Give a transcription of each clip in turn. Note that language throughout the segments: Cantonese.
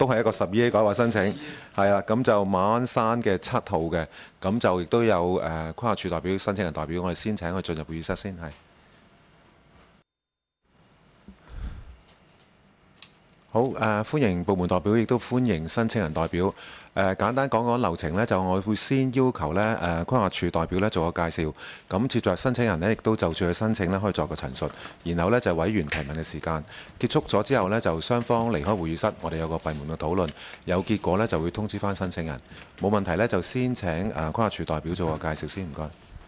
都係一個12A 改劃申請，係啊，咁就馬鞍山嘅7號嘅，咁就亦都有規劃署代表、申請人代表，我哋先請佢進入會議室先，係。好，歡迎部門代表，亦都歡迎申請人代表。簡單講講流程呢，就我會先要求呢規劃署代表呢做個介紹，咁接住申請人呢亦都就住佢申請呢可以作個陳述，然後呢就委員提問嘅時間結束咗之後呢，就雙方離開會議室，我哋有個閉門嘅討論，有結果呢就會通知翻申請人。冇問題呢，就先請規劃署代表做個介紹先，唔該。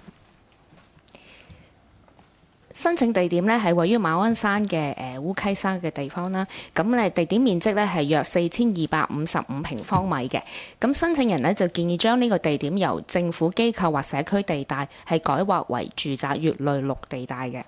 申請地點咧係位於馬鞍山嘅烏溪沙嘅地方啦，咁咧地點面積咧係約4255平方米嘅，咁申請人咧就建議將呢個地點由政府機構或社區地帶係改劃為住宅乙類6地帶嘅。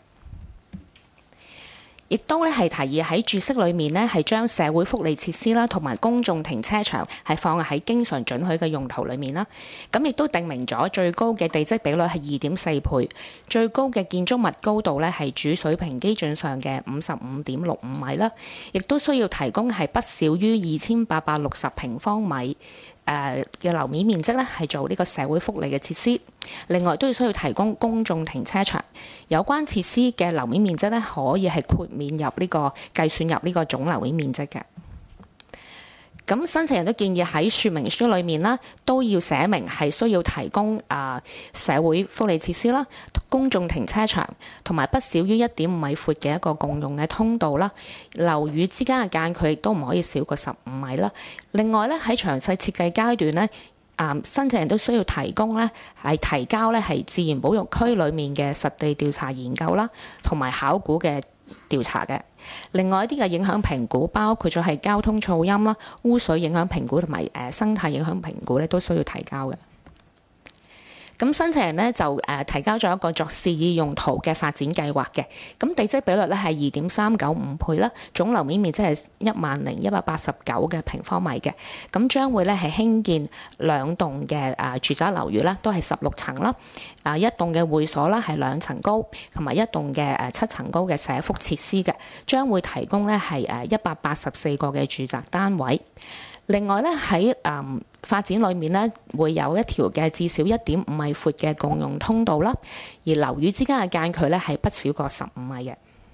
亦都咧係提議喺注釋裏面咧係將社會福利設施啦同埋公眾停車場係放喺經常准許嘅用途裏面啦。咁亦都定明咗最高嘅地積比率係2.4倍，最高嘅建築物高度咧係主水平基準上嘅55.65米啦。亦都需要提供係不少於2860平方米嘅樓面面積咧係做呢個社會福利嘅設施。另外都要需要提供公眾停車場，有關設施嘅樓面面積咧可以係豁免入呢個計算入呢個總樓面面積嘅。咁申請人都建議喺說明書裏面啦，都要寫明係需要提供社會福利設施啦、公眾停車場同埋不少於1.5米闊嘅一個共用嘅通道啦。樓宇之間嘅間距亦都唔可以少過15米啦。另外咧喺詳細設計階段咧，申請人都需要提供咧係提交咧係自然保育區裏面嘅實地調查研究啦，同埋考古嘅調查嘅。另外一啲嘅影響評估，包括咗係交通噪音啦、污水影響評估同埋生態影響評估咧，都需要提交嘅。咁申請人呢，就提交咗一個作示意用途嘅發展計劃嘅，咁地積比率咧係2.395倍啦，總樓面面積係10,189嘅平方米嘅，咁將會咧係興建2棟嘅住宅樓宇啦，都係16層啦，一棟嘅會所啦係2層高，同埋一棟嘅7層高嘅社福設施嘅，將會提供咧係184個嘅住宅單位。另外咧喺發展裏面咧會有一條嘅至少1.5米闊嘅共用通道啦，而樓宇之間嘅間距咧係不少過15米嘅。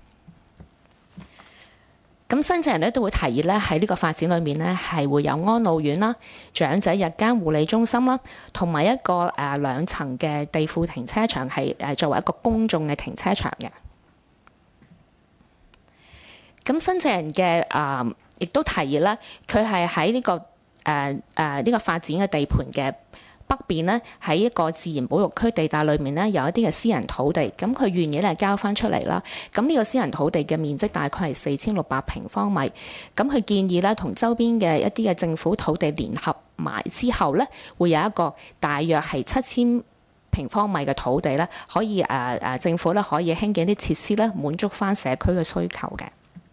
咁申請人咧都會提議咧喺呢個發展裏面咧係會有安老院啦、長者日間護理中心啦，同埋一個2層嘅地庫停車場係作為一個公眾嘅停車場嘅。咁申請人嘅亦都提議咧，佢係喺呢個呢個發展嘅地盤嘅北邊咧，喺一個自然保育區地帶裏面咧，有一啲嘅私人土地，咁佢願意咧交翻出嚟啦。咁呢個私人土地嘅面積大概係4600平方米，咁佢建議咧同周邊嘅一啲嘅政府土地聯合埋之後咧，會有一個大約係7000平方米嘅土地咧，可以政府咧可以興建啲設施咧，滿足翻社區嘅需求嘅。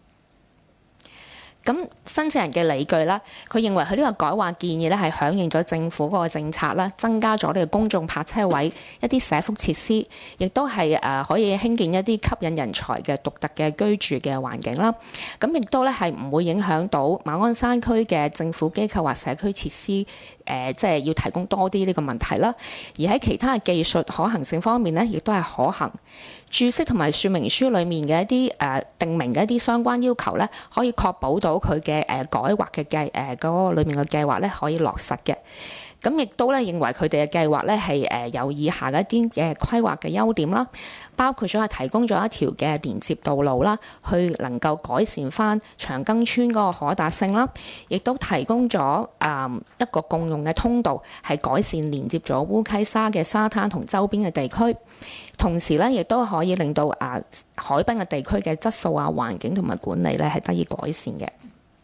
咁申請人嘅理據啦，佢認為佢呢個改劃建議咧係響應咗政府嗰個政策啦，增加咗呢個公眾泊車位、一啲社福設施，亦都係可以興建一啲吸引人才嘅獨特嘅居住嘅環境啦。咁亦都咧係唔會影響到馬鞍山區嘅政府機構或社區設施，即係要提供多啲呢個問題啦。而喺其他嘅技術可行性方面咧，亦都係可行。註釋同埋說明書裡面嘅一啲定明嘅一啲相關要求咧，可以確保到佢嘅改劃嘅嗰個裏面嘅計劃咧可以落實嘅。咁亦都咧認為佢哋嘅計劃咧係有以下嘅一啲嘅規劃嘅優點啦，包括咗係提供咗一條嘅連接道路啦，去能夠改善翻長庚村嗰個可達性啦，亦都提供咗一個共用嘅通道，係改善連接咗烏溪沙嘅沙灘同周邊嘅地區，同時咧亦都可以令到海濱嘅地區嘅質素環境同埋管理咧係得以改善嘅。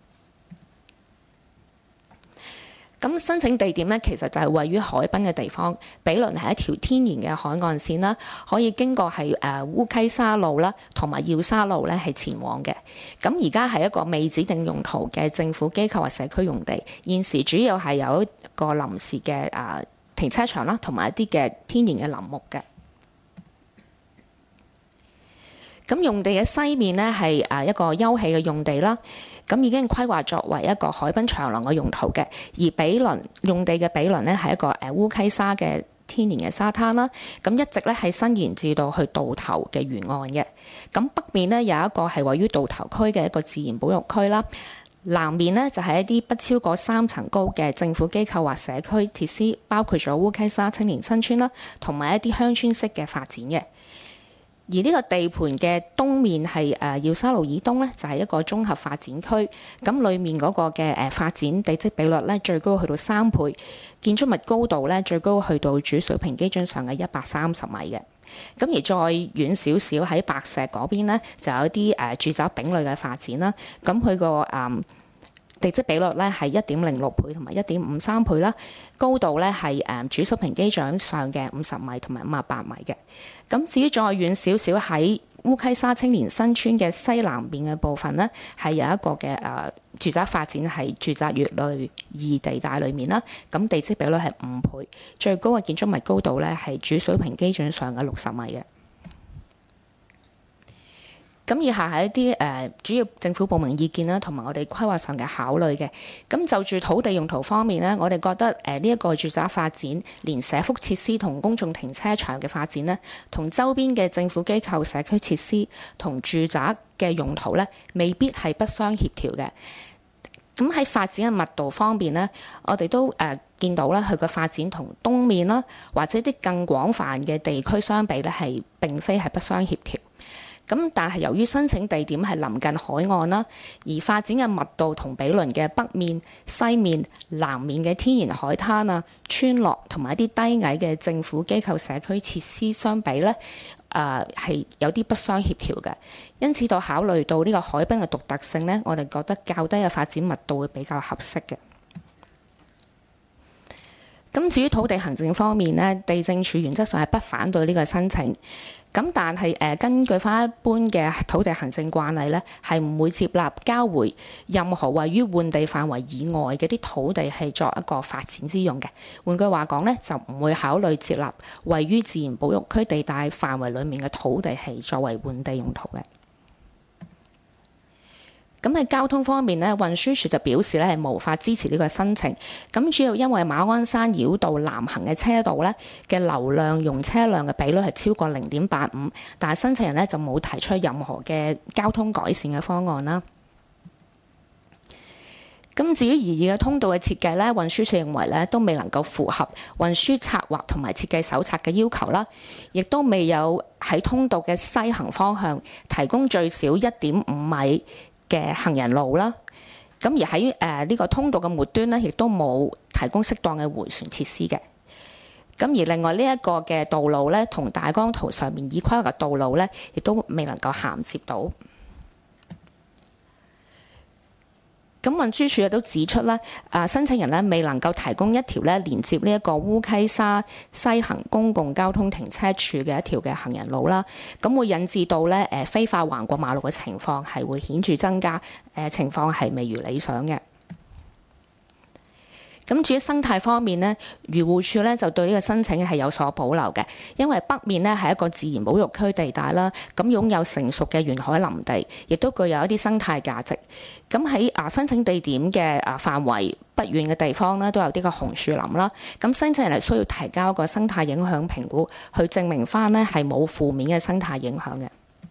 咁申請地點咧，其實就係位於海濱嘅地方，毗鄰係一條天然嘅海岸線啦，可以經過係烏溪沙路啦，同埋耀沙路咧係前往嘅。咁而家係一個未指定用途嘅政府機構或社區用地，現時主要係有一個臨時嘅停車場啦，同埋一啲嘅天然嘅林木嘅。咁用地嘅西面咧係一個休憩嘅用地啦。 咁已經規劃作為一個海濱長廊嘅用途嘅。而毗鄰用地嘅毗鄰呢，係一個烏溪沙嘅天然嘅沙灘啦，咁一直咧係伸延至到去渡頭嘅沿岸嘅。咁北面呢，有一個係位於渡頭區嘅一個自然保育區啦，南面呢，就係一啲不超過3層高嘅政府機構或社區設施，包括咗烏溪沙青年新村啦，同埋一啲鄉村式嘅發展嘅。而呢個地盤嘅東面係耀沙路以東呢，就係一個綜合發展區。咁裡面嗰個嘅發展地積比率呢，最高去到3倍，建築物高度呢，最高去到主水平基準上嘅130米嘅。咁而再遠少少喺白石嗰邊呢，就有一啲住宅丙類嘅發展啦。咁佢個地積比率咧係1.06倍同埋1.53倍啦，高度咧係主水平基準上嘅50米同埋58米嘅。咁至於再遠少少喺烏溪沙青年新村嘅西南邊嘅部分呢，係有一個嘅住宅發展係住宅乙類2地帶裏面啦。咁地積比率係5倍，最高嘅建築物高度咧係主水平基準上嘅60米嘅。咁以下係一啲主要政府部門意見啦，同埋我哋規劃上嘅考慮嘅。咁就住土地用途方面呢，我哋覺得呢一個住宅發展，連社福設施同公眾停車場嘅發展呢，同周邊嘅政府機構、社區設施同住宅嘅用途呢，未必係不相協調嘅。咁喺發展嘅密度方面呢，我哋都見到咧，佢嘅發展同東面啦，或者啲更廣泛嘅地區相比呢，係並非係不相協調。咁但係由於申請地點係臨近海岸啦，而發展嘅密度同毗鄰嘅北面、西面、南面嘅天然海灘啊、村落同埋一啲低矮嘅政府機構社區設施相比咧，係有啲不相協調嘅。因此到考慮到呢個海濱嘅獨特性咧，我哋覺得較低嘅發展密度會比較合適嘅。咁至於土地行政方面呢，地政署原則上係不反對呢個申請。咁但係根據翻一般嘅土地行政慣例呢，係唔會接納交回任何位於換地範圍以外嘅啲土地係作一個發展之用嘅。換句話講呢，就唔會考慮接納位於自然保育區地帶範圍裡面嘅土地係作為換地用途嘅。咁喺交通方面咧，運輸署就表示咧係無法支持呢個申請。咁主要因為馬鞍山繞道南行嘅車道咧嘅流量用車輛嘅比率係超過0.85，但係申請人咧就冇提出任何嘅交通改善嘅方案啦。咁至於擬議嘅通道嘅設計咧，運輸署認為咧都未能夠符合運輸策劃同埋設計手冊嘅要求啦，亦都未有喺通道嘅西行方向提供最少1.5米嘅行人路啦。咁而喺呢個通道嘅末端咧，亦都冇提供適當嘅迴旋設施嘅。咁而另外呢一個嘅道路咧，同大綱圖上面已規劃嘅道路咧，亦都未能夠銜接到。咁運輸署亦都指出咧，申請人咧未能夠提供一條咧連接呢一個烏溪沙西行公共交通停車處嘅一條嘅行人路啦，咁會引致到咧非法橫過馬路嘅情況係會顯著增加，情況係未如理想嘅。咁至於生態方面呢，漁護署咧就對呢個申請係有所保留嘅，因為北面呢係一個自然保育區地帶啦，咁擁有成熟嘅沿海林地，亦都具有一啲生態價值。咁喺申請地點嘅範圍不遠嘅地方呢，都有啲個紅樹林啦。咁申請人係需要提交個生態影響評估，去證明翻呢係冇負面嘅生態影響嘅。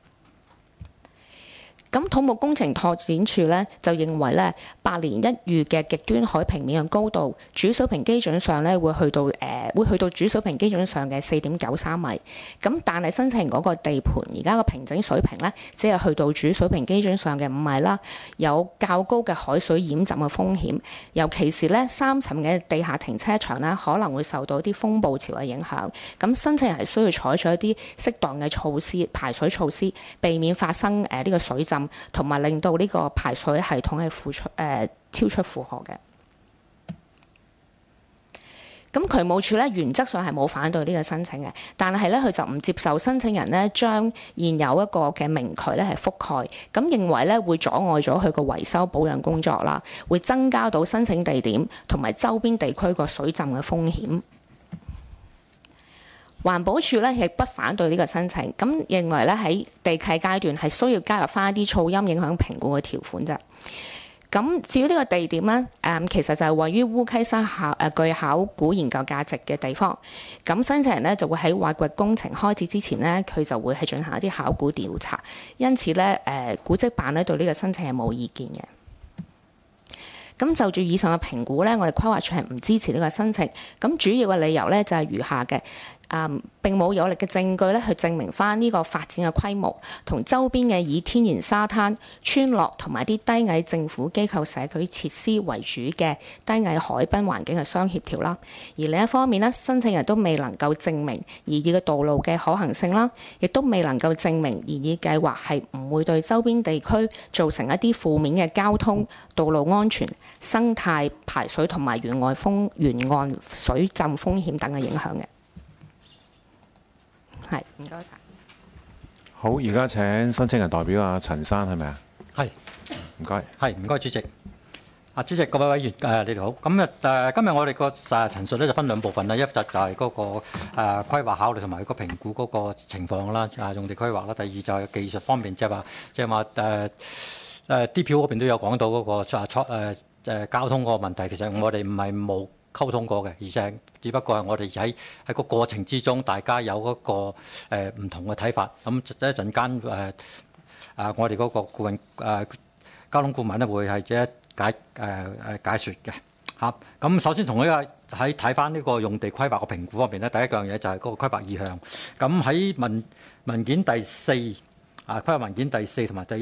咁土木工程拓展署咧就認為咧，8年一遇嘅極端海平面嘅高度，主水平基準上咧會去到主水平基準上嘅4.93米。咁但係申請嗰個地盤而家個平整水平咧，只係去到主水平基準上嘅5米啦，有較高嘅海水淹浸嘅風險。尤其是咧3層嘅地下停車場咧，可能會受到啲風暴潮嘅影響。咁申請人係需要採取一啲適當嘅措施、排水措施，避免發生呢個水浸。同埋令到呢個排水系統係超出負荷嘅。咁渠務署咧原則上係冇反對呢個申請嘅，但係咧佢就唔接受申請人咧將現有一個嘅明渠咧係覆蓋，咁認為咧會阻礙咗佢個維修保養工作啦，會增加到申請地點同埋周邊地區個水浸嘅風險。環保署咧亦不反對呢個申請，咁認為咧喺地契階段係需要加入翻一啲噪音影響評估嘅條款啫。 咁至於呢個地點咧，其實就係位於烏溪沙具考古研究價值嘅地方。咁申請人咧就會喺挖掘工程開始之前咧，佢就會係進行一啲考古調查。因此咧，古蹟辦咧對呢個申請係冇意見嘅。咁就住以上嘅評估咧，我哋規劃處係唔支持呢個申請。咁主要嘅理由咧就係如下嘅。並冇有力嘅證據咧，去證明翻呢個發展嘅規模同周邊嘅以天然沙灘、村落同埋啲低矮政府機構社區設施為主嘅低矮海濱環境嘅相協調啦。而另一方面咧，申請人都未能夠證明擬議嘅道路嘅可行性啦，亦都未能夠證明擬議計劃係唔會對周邊地區造成一啲負面嘅交通、道路安全、生態排水同埋沿岸水浸風險等嘅影響嘅。係，唔該晒。 好，而家請申請人代表阿陳生係咪啊？ 係， 唔該。 係，唔該主席。主席，各位委員你哋好。咁今日我哋個陳述咧就分兩部分啦，一就係嗰個規劃考慮同埋個評估嗰個情況啦，用地規劃啦。第二就係技術方面，即係話DPO 嗰邊都有講到嗰個交通嗰個問題。其實我哋唔係冇溝通過嘅，而且只不過係我哋喺個過程之中，大家有嗰個唔同嘅睇法。咁一陣間我哋嗰個顧問交通顧問咧會係解説嘅嚇。咁首先從呢個喺睇翻呢個用地規劃嘅評估方面咧，第一樣嘢就係嗰個規劃意向。咁喺文件第四。規劃文件第4同埋第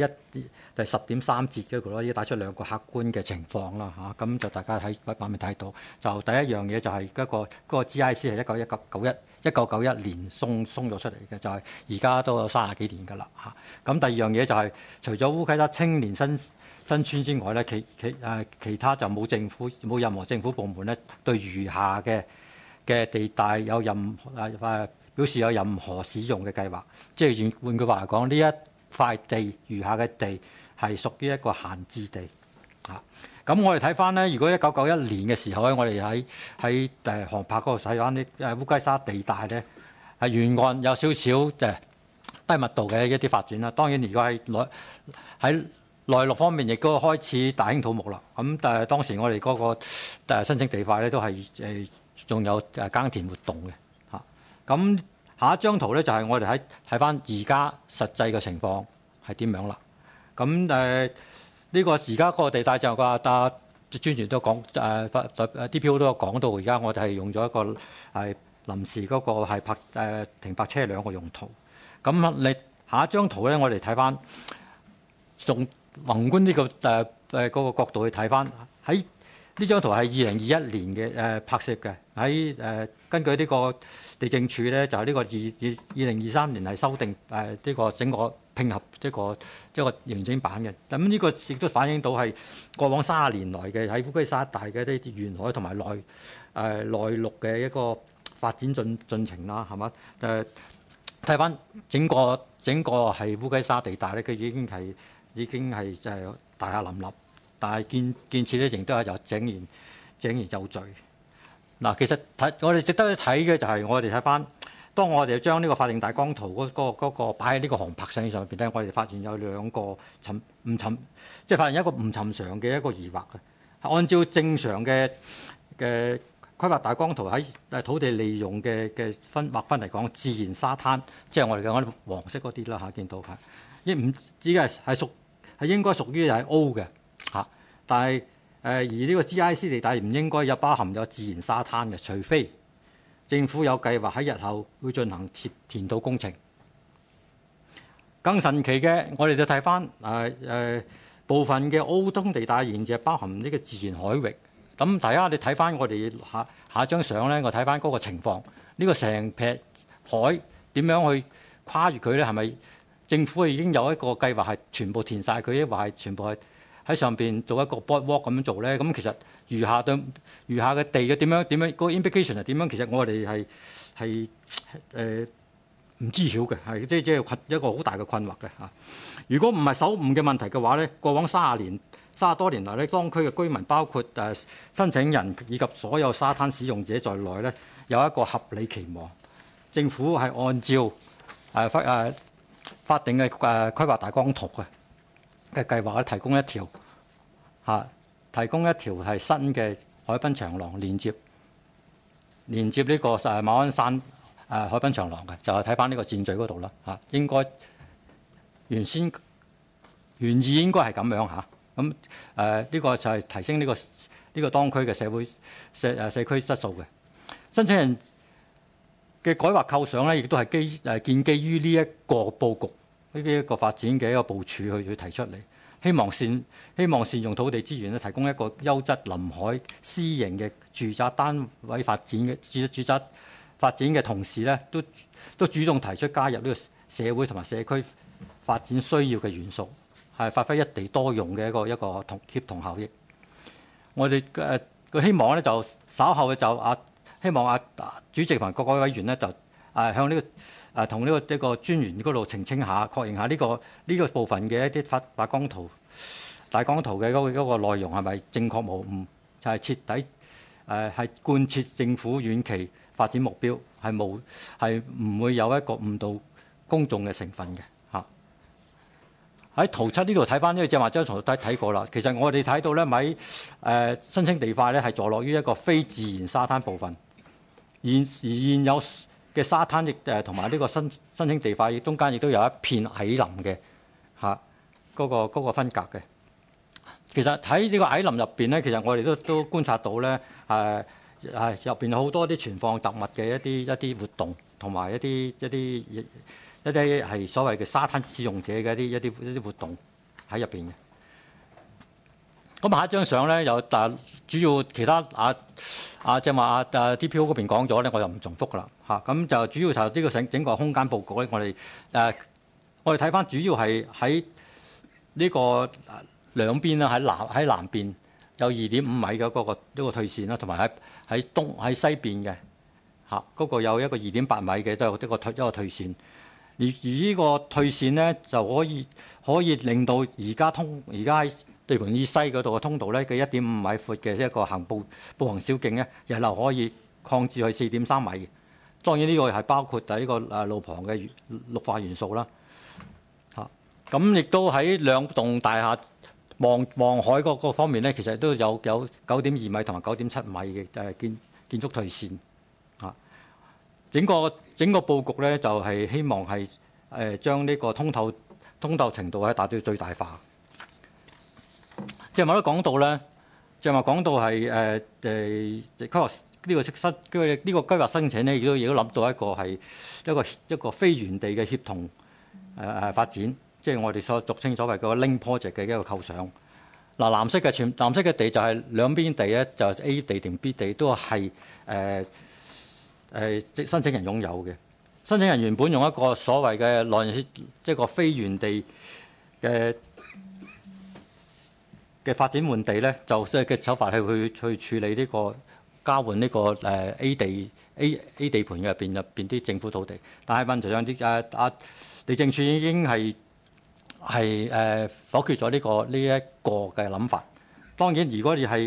10.3節嗰度咧，已經帶出兩個客觀嘅情況啦嚇，咁就大家喺畫面睇到，就第一樣嘢就係嗰個 GIC 係1991年鬆咗出嚟嘅，就係而家都有30幾年㗎啦嚇。咁第二樣嘢就係除咗烏溪沙青年新村之外咧，其他就冇任何政府部門咧對餘下嘅地帶有表示有任何使用嘅計劃，即係換句話嚟講，呢一塊地餘下嘅地係屬於一個閒置地嚇。咁我哋睇翻咧，如果1991年嘅時候咧，我哋喺航拍嗰度睇翻啲烏溪沙地帶咧，係沿岸有少少低密度嘅一啲發展啦。當然，如果喺內陸方面亦都開始大興土木啦。咁但係當時我哋嗰個申請地塊咧都係仲有耕田活動嘅。咁下一張圖咧就係我哋睇翻而家實際嘅情況係點樣啦。咁呢個而家個地帶就個專員都講DPO 都有講到，而家我哋係用咗一個係臨時嗰個係停泊車輛嘅用途。咁你下一張圖咧，我哋睇翻從宏觀呢嗰個角度去睇翻喺。呢張圖係2021年嘅拍攝嘅，喺根據呢個地政署咧，就係呢個2023年係修訂呢個整個拼合一個完整版嘅。咁呢個亦都反映到係過往30年來嘅喺烏溪沙一帶嘅一啲沿海同埋內陸嘅一個發展進程啦，係嘛？睇翻整個係烏溪沙地帶咧，佢已經係大廈林立。但係建設咧，仍都係有井然有序。嗱，其實我哋值得睇嘅就係我哋睇翻，當我哋將呢個法定大綱圖嗰個擺喺呢個航拍相上邊咧，我哋發現有兩個即係發現一個唔尋常嘅一個疑惑嘅。按照正常嘅規劃大綱圖喺土地利用嘅劃分嚟講，自然沙灘即係我哋嘅黃色嗰啲啦嚇，見到係應該屬於係 O 嘅。但係而呢個 GIC 地帶唔應該包含有自然沙灘嘅，除非政府有計劃喺日後會進行填土工程。更神奇嘅，我哋就睇翻部分嘅 O 東地帶現就包含呢個自然海域。咁大家你睇翻我哋下張相咧，我睇翻嗰個情況，呢個成片海點樣去跨越佢咧？係咪政府已經有一個計劃係全部填晒佢，抑或係全部係喺上邊做一個 boardwalk 咁樣做咧？咁其實餘下嘅地嘅點樣嗰個 implication 係點樣？其實我哋係唔知曉嘅，係即係一個好大嘅困惑嘅嚇。如果唔係手誤嘅問題嘅話咧，過往30多年來咧，當區嘅居民包括申請人以及所有沙灘使用者在內咧，有一個合理期望，政府係按照法定嘅規劃大綱圖嘅計劃咧，提供一條提供一條係新嘅海濱長廊連接呢個馬鞍山海濱長廊嘅，就係睇翻呢個箭嘴嗰度啦應該原意應該係咁樣咁呢個就係提升呢個當區嘅社區質素嘅。申請人嘅改劃構想咧，亦都係建基於呢一個佈局呢一個發展嘅一個部署去提出嚟，希望善用土地資源咧，提供一個優質臨海私營嘅住宅單位發展嘅住宅發展嘅同時咧，都主動提出加入呢個社會同埋社區發展需要嘅元素，係發揮一地多用嘅一個協同效益。我哋希望咧就稍後就希望主席同埋各位委員咧就向呢個同呢個專員嗰度澄清下，確認下呢個部分嘅一啲大綱圖嘅嗰個內容係咪正確無誤，就係徹底係貫徹政府遠期發展目標，係唔會有一個誤導公眾嘅成分嘅喺圖7呢度睇翻呢個正話張圖都睇過啦。其實我哋睇到咧，喺申請地塊咧係坐落於一個非自然沙灘部分，而現有嘅沙灘亦同埋呢個申請地塊中間亦都有一片矮林嘅嗰個分隔嘅。其實喺呢個矮林入邊咧，其實我哋都觀察到咧入邊有好多啲存放雜物嘅一啲活動，同埋一啲係所謂嘅沙灘使用者嘅一啲活動喺入邊嘅。咁下一張相咧有主要其他正話DPO 嗰邊講咗咧，我就唔重複噶啦咁就主要就呢個整個空間佈局咧，我哋睇翻主要係喺呢個兩邊啦，喺南邊有2.5米嘅嗰個退線啦，同埋喺西邊嘅嗰個有一個2.8米嘅都有一個退線。而呢個退線咧就可以令到而家喺地盤以西嗰度嘅通道咧嘅1.5米闊嘅一個步行小徑咧，日後可以擴至去4.3米嘅。當然呢個係包括呢個路旁嘅綠化元素啦。咁亦都喺兩棟大廈望海嗰個方面咧，其實都有9.2米同埋9.7米嘅建築退線。整個佈局咧就係希望係將呢個通透程度係達到最大化。正話都講到咧，係規劃呢個規劃申請咧，亦都諗到一個非原地嘅協同發展，即係我哋俗稱所謂個 link project 嘅一個構想。藍色嘅地就係兩邊地咧，就係 A 地定 B 地都係申請人擁有嘅。申請人原本用一個所謂嘅即係個非原地嘅發展換地咧，就即係嘅手法係去處理呢個交換呢個A 地盤嘅入邊啲政府土地。但係問題上啲地政署已經係否決咗呢一個嘅諗法。當然，如果你係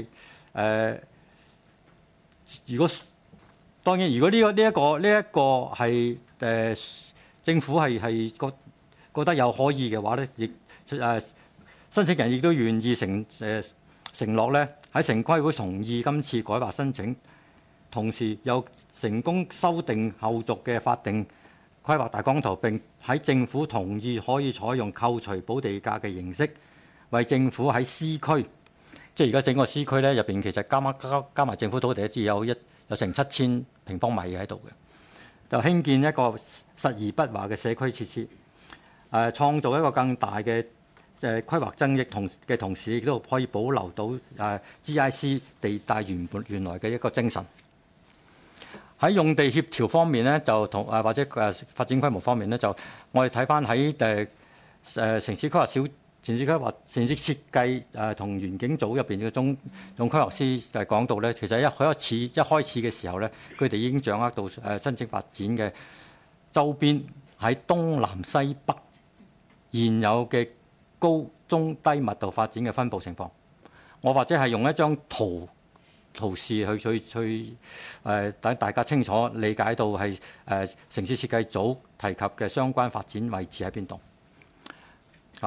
如果呢一個係政府係覺得有可以嘅話咧，亦申請人亦都願意承諾咧，喺城規會同意今次改劃申請，同時又成功修訂後續嘅法定規劃大綱圖，並喺政府同意可以採用扣除補地價嘅形式，為政府喺 C 區，即係而家整個 C 區咧入邊其實加埋政府土地只有成7000平方米喺度嘅，就興建一個實而不華嘅社區設施，創造一個更大嘅規劃增益同時，亦都可以保留到GIC 地帶原來嘅一個精神。喺用地協調方面咧，就或者發展規模方面咧，就我哋睇翻喺城市設計同園境組入邊嘅總規劃師講到咧，其實一開始嘅時候咧，佢哋已經掌握到申請發展嘅周邊喺東南西北現有嘅高中低密度發展嘅分佈情況。我或者係用一張圖示去等大家清楚理解到係城市設計組提及嘅相關發展位置喺邊度。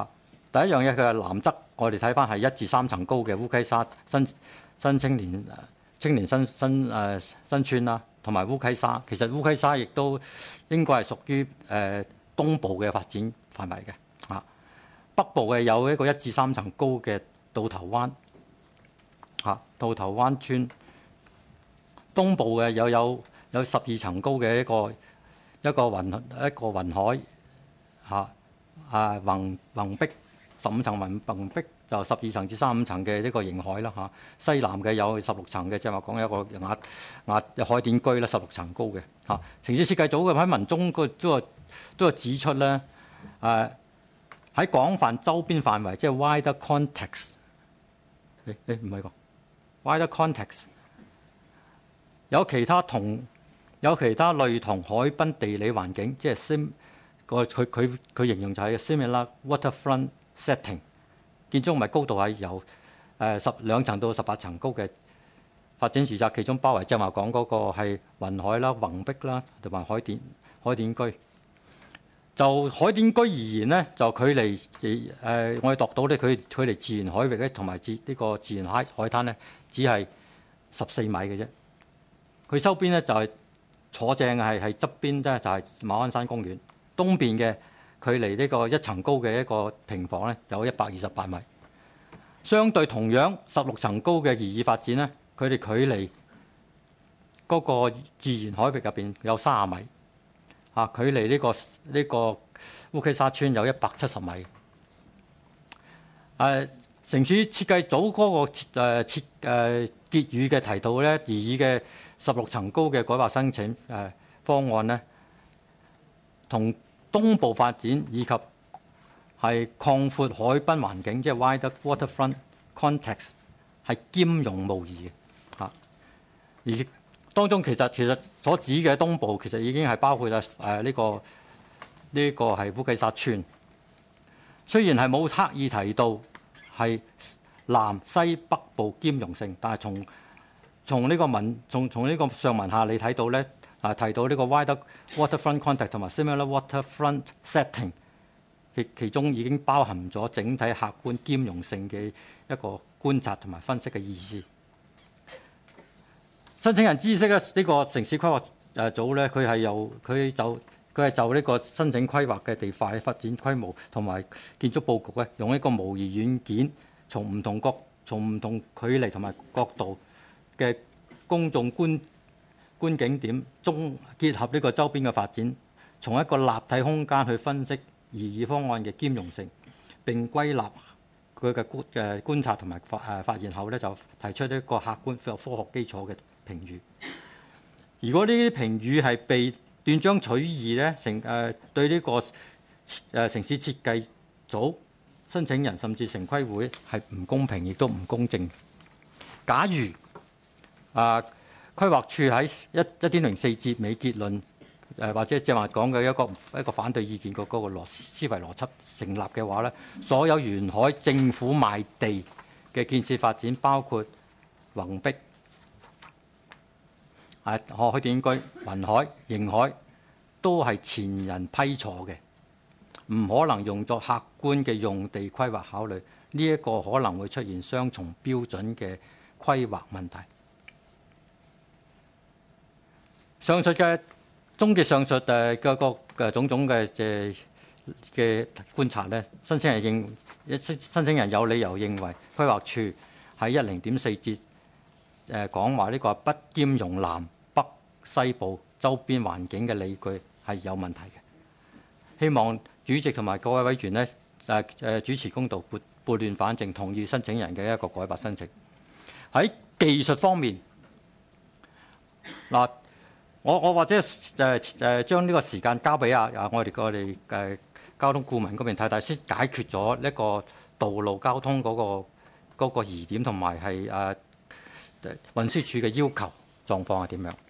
第一樣嘢佢係南側，我哋睇翻係1至3層高嘅烏溪沙新青年新村啦，同埋烏溪沙。其實烏溪沙亦都應該係屬於東部嘅發展範圍嘅。北部嘅有一個1至3層高嘅渡頭灣，渡頭灣村。東部嘅有12層高嘅一個雲海，橫壁15層橫壁就12層至35層嘅呢個營海啦西南嘅有16層嘅，即係話講有一個海點居啦，16層高嘅城市設計組嘅喺文中都有指出咧，喺廣泛周邊範圍，即係 wider context， 唔係個 wider context， 有其他類同海濱地理環境，即係佢形容就係 similar waterfront setting， 建築物高度係由12層到18層高嘅發展住宅，其中包圍即係話講嗰個係雲海啦、橫壁啦同埋海點居。就海點居而言咧，就距離我哋度到咧，佢距離自然海域咧同埋呢個自然海灘咧，只係14米嘅啫。佢周邊咧就係坐正係側邊咧就係馬鞍山公園，東邊嘅距離呢個1層高嘅一個平房咧有128米。相對同樣16層高嘅擬議發展咧，佢哋距離嗰個自然海域入邊有30米。距離呢個烏溪沙村有170米。城市設計組嗰個結語嘅提到咧，擬議嘅16層高嘅改劃申請方案咧，同東部發展以及係擴闊海濱環境，即係 wider waterfront context 係兼容無疑嘅。而當中其實所指嘅東部其實已經係包括呢個係烏溪沙村。雖然係冇刻意提到係南西北部兼容性，但係從呢個上文下你睇到咧，提到呢個 wider waterfront context 同埋 similar waterfront setting， 其中已經包含咗整體客觀兼容性嘅一個觀察同埋分析嘅意思。申請人知悉咧，呢個城市規劃組咧，佢係就呢個申請規劃嘅地塊發展規模同埋建築佈局咧，用一個模擬軟件，從唔同距離同埋角度嘅公眾觀景點中結合呢個周邊嘅發展，從一個立體空間去分析擬議方案嘅兼容性，並歸納佢嘅觀察同埋發現後咧，就提出一個客觀有科學基礎嘅評語。如果呢啲評語係被斷章取義咧，對呢個城市設計組申請人甚至城規會係唔公平，亦都唔公正。假如規劃處喺1.04節尾結論或者正話講嘅一個反對意見嗰個思維邏輯成立嘅話咧，所有沿海政府賣地嘅建設發展，包括橫壁、海點居、雲海、迎海，都係前人批錯嘅，唔可能用作客觀嘅用地規劃考慮。呢一個可能會出現雙重標準嘅規劃問題。總結上述嘅種種嘅觀察咧，申請人有理由認為規劃處喺10.4節講話呢個不兼容南北西部周邊環境嘅理據係有問題嘅。希望主席同埋各位委員咧主持公道，撥亂反正，同意申請人嘅一個改劃申請。喺技術方面，我或者將呢個時間交俾我哋交通顧問嗰邊睇睇，先解決咗呢個道路交通嗰個疑點，同埋係運輸署嘅要求狀況係點樣？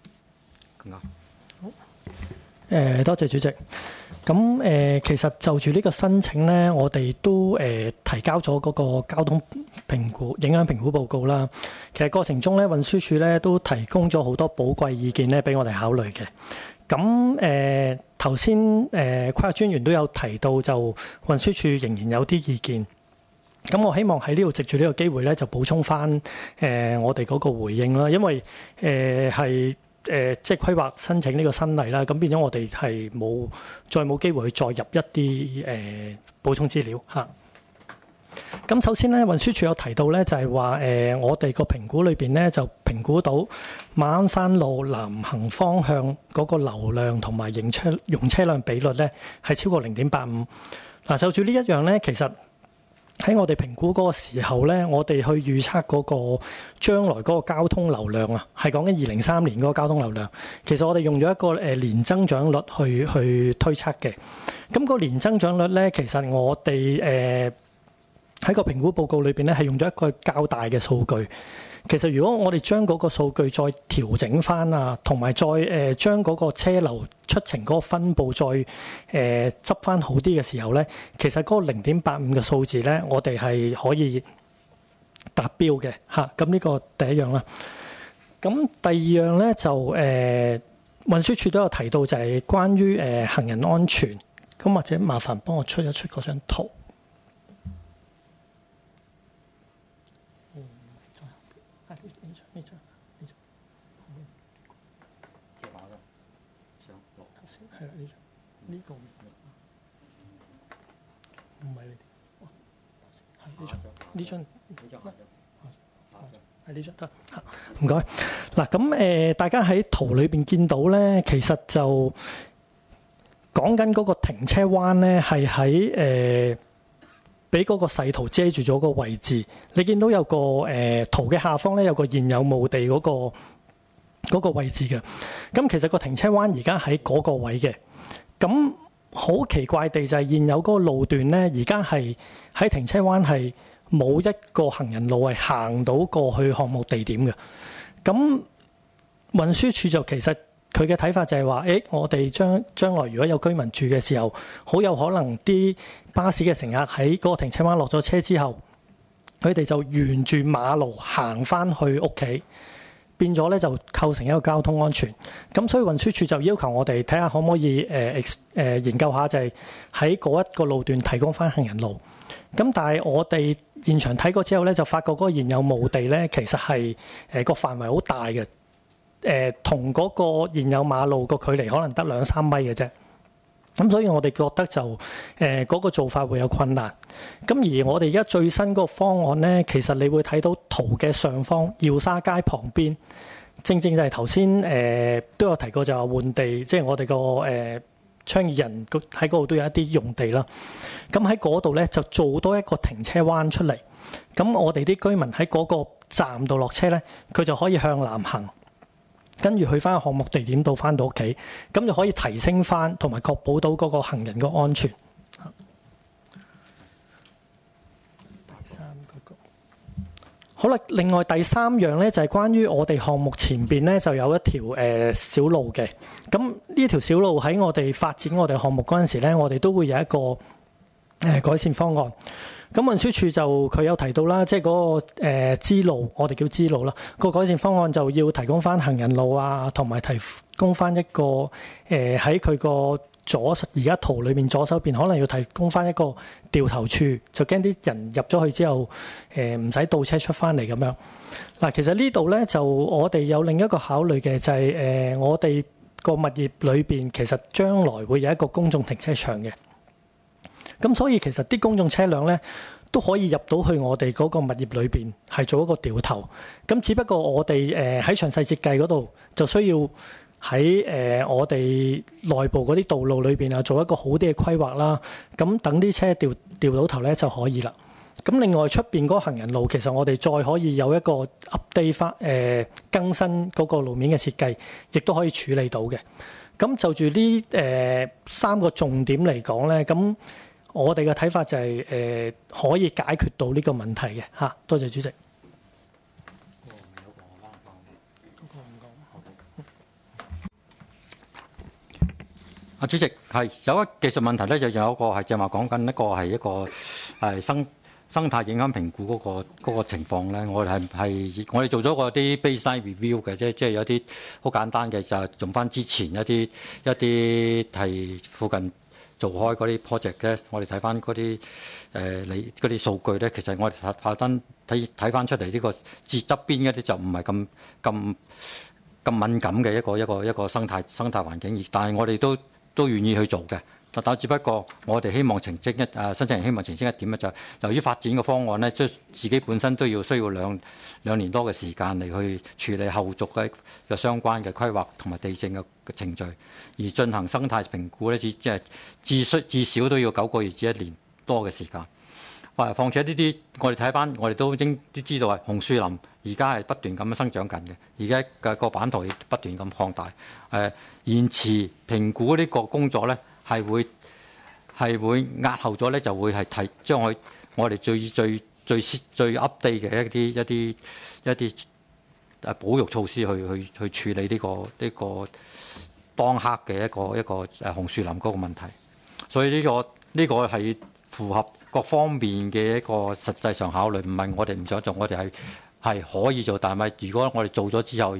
好，多謝主席。咁其實就住呢個申請咧，我哋都提交咗嗰個交通影響評估報告啦。其實過程中咧，運輸署咧都提供咗好多寶貴意見咧，俾我哋考慮嘅。 咁頭先規劃專員都有提到，就運輸署仍然有啲意見。咁我希望喺呢度藉住呢個機會咧，就補充翻我哋嗰個回應啦。因為係即係規劃申請呢個新例啦，咁變咗我哋係再冇機會去再入一啲補充資料嚇。咁首先咧，運輸署有提到咧，就係話我哋個評估裏邊咧，就評估到馬鞍山路南行方向嗰個流量同埋用車輛比率咧係超過0.85。嗱，就住呢一樣咧，其實喺我哋評估嗰個時候咧，我哋去預測嗰個將來嗰個交通流量啊，係講緊2003年嗰個交通流量。其實我哋用咗一個年增長率去推測嘅。咁個年增長率咧，其實我哋喺個評估報告裏邊咧，係用咗一個較大嘅數據。其實如果我哋將嗰個數據再調整翻啊，同埋再將嗰個車流出程嗰個分佈再執翻好啲嘅時候咧，其實嗰個0.85嘅數字咧，我哋係可以達標嘅嚇。咁呢個第一樣啦。咁第二樣咧就運輸署都有提到，就係關於行人安全。咁或者麻煩幫我出一出嗰張圖。呢個唔係你哋，係呢張係呢張得嚇，唔該。嗱咁大家喺圖裏邊見到咧，其實就講緊嗰個停車灣咧，係喺俾嗰個細圖遮住咗個位置。你見到有個圖嘅下方咧，有個現有墓地嗰個位置嘅。咁其實個停車灣而家喺嗰個位嘅。咁好奇怪地就係現有嗰個路段咧，而家係喺停車灣係冇一個行人路係行到過去項目地點嘅。咁運輸署就其實佢嘅睇法就係話，我哋將來如果有居民住嘅時候，好有可能啲巴士嘅乘客喺嗰個停車灣落咗車之後，佢哋就沿住馬路行翻去屋企。變咗咧就構成一個交通安全，咁所以運輸署就要求我哋睇下可唔可以研究下，就係喺嗰一個路段提供翻行人路。咁但係我哋現場睇過之後咧，就發覺嗰個現有墓地咧，其實係個範圍好大嘅，同嗰個現有馬路個距離可能得2-3米嘅啫。咁所以我哋覺得就嗰個做法會有困難。咁而我哋而家最新嗰個方案咧，其實你會睇到圖嘅上方耀沙街旁邊，正正就係頭先都有提過，就話換地，即係我哋個倡議人喺嗰度都有一啲用地啦。咁喺嗰度咧就做多一個停車灣出嚟。咁我哋啲居民喺嗰個站度落車咧，佢就可以向南行。跟住去翻項目地點到翻到屋企，咁就可以提升翻同埋確保到嗰個行人個安全。好啦，另外第三樣咧就係關於我哋項目前邊咧就有一條小路嘅。咁呢條小路喺我哋發展我哋項目嗰陣時咧，我哋都會有一個改善方案。咁運輸署就佢有提到啦，即係嗰個支路，我哋叫支路啦。個改善方案就要提供翻行人路啊，同埋提供翻一個喺佢個而家圖裏面左手邊可能要提供翻一個掉頭處，就驚啲人入咗去之後唔使倒車出翻嚟咁樣。嗱，其實呢度咧就我哋有另一個考慮嘅就係我哋個物業裏邊其實將來會有一個公眾停車場嘅。咁所以其實啲公眾車輛咧都可以入到去我哋嗰個物業裏邊，係做一個掉頭。咁只不過我哋喺詳細設計嗰度就需要喺我哋內部嗰啲道路裏邊啊，做一個好啲嘅規劃啦。咁等啲車掉到頭咧就可以啦。咁另外出邊嗰個行人路，其實我哋再可以有一個 update 翻更新嗰個路面嘅設計，亦都可以處理到嘅。咁就住呢3個重點嚟講咧，咁我哋嘅睇法就係可以解決到呢個問題嘅嚇。多謝主席。主席係有一技術問題咧，就有一個係正話講緊一個係一個生態影響評估嗰個情況咧，我哋做咗個啲 baseline review 嘅，即係有啲好簡單嘅，就係用翻之前一啲係附近做開嗰啲 project 咧，我哋睇翻嗰啲數據咧，其實我哋睇翻出嚟呢個側邊嗰啲就唔係咁敏感嘅一個生態環境，但係我哋都願意去做嘅。但只不過我哋希望申請人希望澄清一點咧，就係由於發展嘅方案咧，即係自己本身需要兩年多嘅時間嚟去處理後續嘅相關嘅規劃同埋地政嘅程序，而進行生態評估咧，至少都要9個月至1年多嘅時間。況且呢啲我哋睇翻，我哋都知道係紅樹林而家係不斷咁樣生長緊嘅，而家嘅個版圖亦不斷咁擴大。延遲評估呢個工作咧，係會壓後咗咧，就會係將我哋最 update 嘅一啲保育措施去處理呢個當刻嘅一個紅樹林嗰個問題。所以呢個係符合各方面嘅一個實際上考慮，唔係我哋唔想做，我哋係可以做，但係如果我哋做咗之後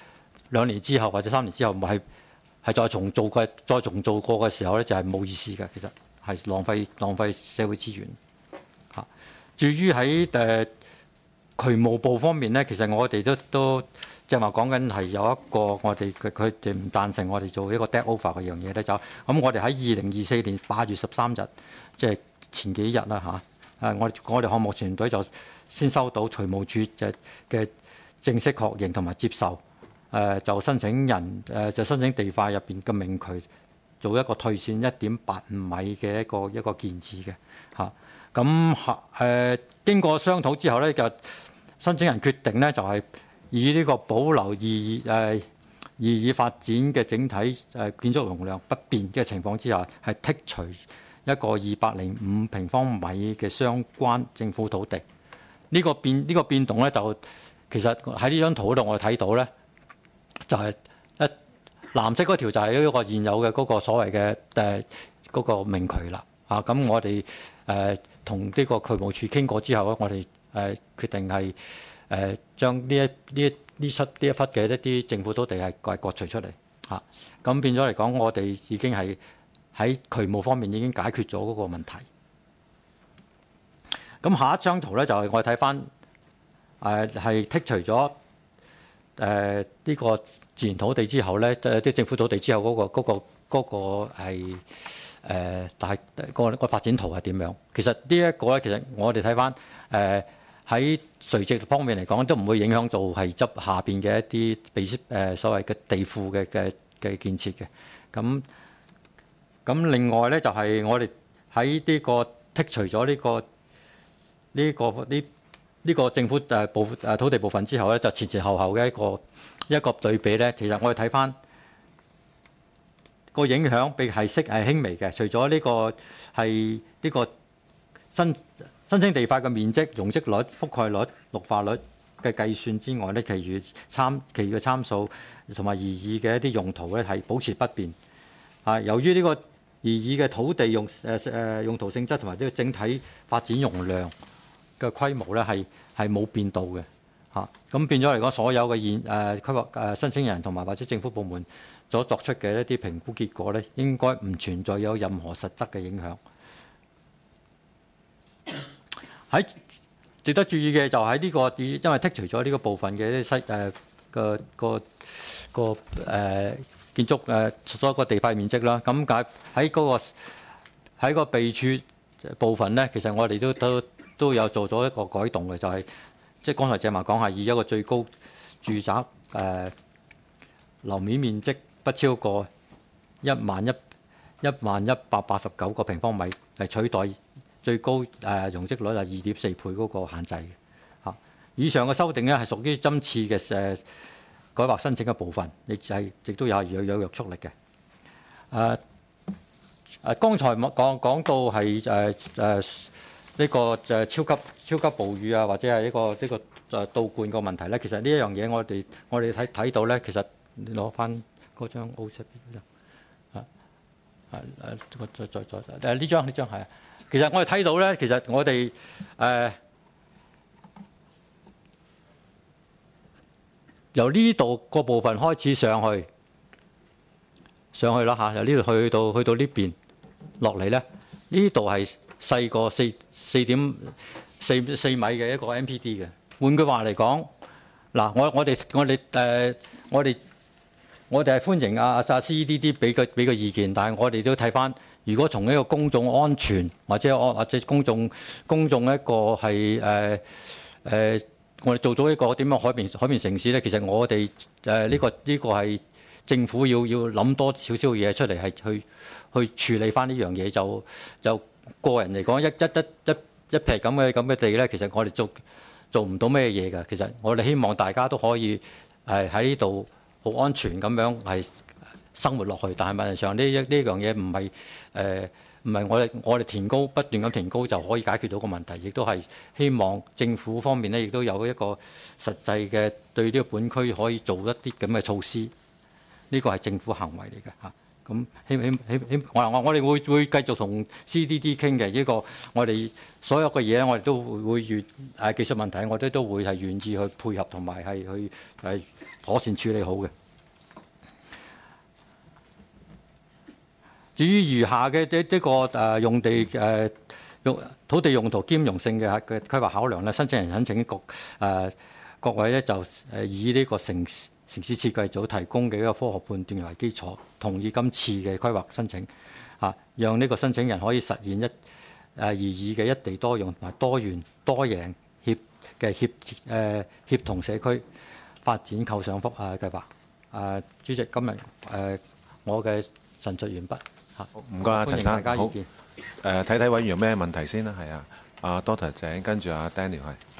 2年之後或者3年之後係再重做過嘅時候咧，就係冇意思嘅，其實係浪費社會資源嚇。至於喺渠務部方面咧，其實我哋都即係話講緊係有一個佢哋唔贊成我哋做一個 debt over 嘅樣嘢咧，就咁我哋喺2024年8月13日，即係前幾日啦嚇，我哋項目團隊就先收到渠務署嘅正式確認同埋接受。就申請人就申請地塊入邊嘅明渠做一個退線1.85米嘅一個建議嘅嚇。咁經過商討之後咧，就申請人決定咧，就係以呢個保留擬議發展嘅整體建築容量不變嘅情況之下，係剔除一個205平方米嘅相關政府土地。呢個變動咧，就其實喺呢張圖度我哋睇到咧。就係藍色嗰條就係一個現有嘅嗰個所謂嘅嗰個明渠啦嚇。咁我哋同呢個渠務署傾過之後咧，我哋決定係將呢一忽嘅一啲政府土地係割除出嚟嚇。咁變咗嚟講，我哋已經係喺渠務方面已經解決咗嗰個問題。咁下一張圖咧就係我哋睇翻係剔除咗。呢個自然土地之後咧，啲政府土地之後嗰個係但係個發展圖係點樣？其實呢一個咧，其實我哋睇翻喺垂直方面嚟講，都唔會影響到係執下邊嘅一啲所謂嘅地庫嘅建設嘅。咁另外咧就係我哋喺呢個剔除咗呢個政府土地部分之後咧，就前後嘅一個對比咧，其實我哋睇翻個影響比係輕微嘅。除咗呢個係呢個申請地塊嘅面積、容積率、覆蓋率、綠化率嘅計算之外咧，其餘嘅參數同埋擬議嘅一啲用途咧係保持不變。由於呢個擬議嘅土地用途性質同埋呢個整體發展容量嘅規模咧係冇變到嘅嚇。咁變咗嚟講，所有嘅規劃申請人同埋或者政府部門所作出嘅一啲評估結果咧，應該唔存在有任何實質嘅影響。喺值得注意嘅就喺呢個，因為剔除咗呢個部分嘅建築所有個地塊面積啦。咁解喺個備處部分咧，其實我哋都有做咗一個改動嘅，就係即係剛才鄭華講係以一個最高住宅樓面面積不超過11,189個平方米嚟取代最高容積率係2.4倍嗰個限制嘅嚇。以上嘅修訂咧係屬於今次嘅改劃申請嘅部分，亦都有約束力嘅。剛才講到係呢個超級暴雨啊，或者係呢個倒灌個問題咧，其實呢一樣嘢我哋睇到咧，其實你攞翻嗰張 O7 呢張係。 其實我哋睇到咧，其實我哋由呢度個部分開始上去啦嚇，由呢度去到呢邊落嚟咧，呢度係細過4.4米嘅一個 MPD 嘅。換句話嚟講，嗱，我哋係歡迎阿 CEDD 俾個意見，但係我哋都睇翻，如果從一個公眾安全或者公眾一個係我哋做咗一個點樣海綿城市咧，其實我哋呢個係政府要諗多少少嘢出嚟，係去處理翻呢樣嘢。就個人嚟講，一撇咁嘅地咧，其實我哋做唔到咩嘢㗎。其實我哋希望大家都可以喺呢度好安全咁樣係生活落去。但係問題上呢樣嘢唔係我哋不斷咁填高就可以解決到個問題，亦都係希望政府方面咧，亦都有一個實際嘅對呢個本區可以做一啲咁嘅措施。呢個係政府行為嚟嘅嚇。咁我哋會繼續同 CDD 傾嘅。呢個我哋所有嘅嘢咧，我哋都會技術問題，我哋都會係願意去配合同埋係去妥善處理好嘅。至於餘下嘅呢個用地土地用途兼容性嘅規劃考量咧，申請人懇請各位咧就以呢個城市設計組提供嘅一個科學判斷為基礎，同意今次嘅規劃申請嚇，讓呢個申請人可以實現擬議嘅一地多用同埋多元多贏協同社區發展構想計劃。主席，今日我嘅陳述完畢。 唔該啊，陳生。 大家意見。 睇睇委員有咩問題先啦。係啊，阿 Doctor 請，跟住阿 Daniel